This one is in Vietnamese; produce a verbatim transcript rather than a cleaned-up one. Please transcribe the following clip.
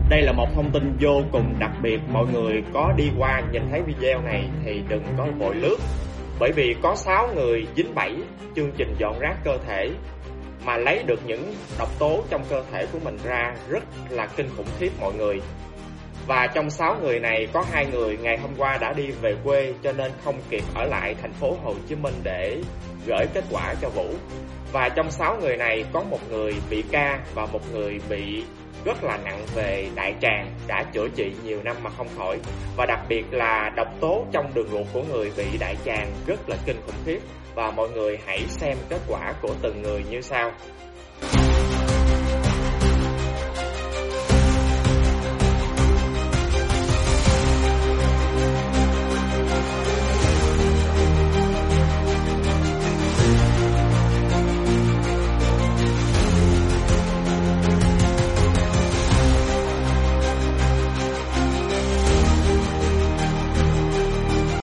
Đây là một thông tin vô cùng đặc biệt. Mọi người có đi qua nhìn thấy video này thì đừng có vội lướt. Bởi vì có sáu người dính bẫy chương trình dọn rác cơ thể mà lấy được những độc tố trong cơ thể của mình ra rất là kinh khủng khiếp mọi người. Và trong sáu người này có hai người ngày hôm qua đã đi về quê cho nên không kịp ở lại thành phố Hồ Chí Minh để gửi kết quả cho Vũ. Và trong sáu người này có một người bị ca và một người bị rất là nặng về đại tràng, đã chữa trị nhiều năm mà không khỏi. Và đặc biệt là độc tố trong đường ruột của người bị đại tràng rất là kinh khủng khiếp. Và mọi người hãy xem kết quả của từng người như sau.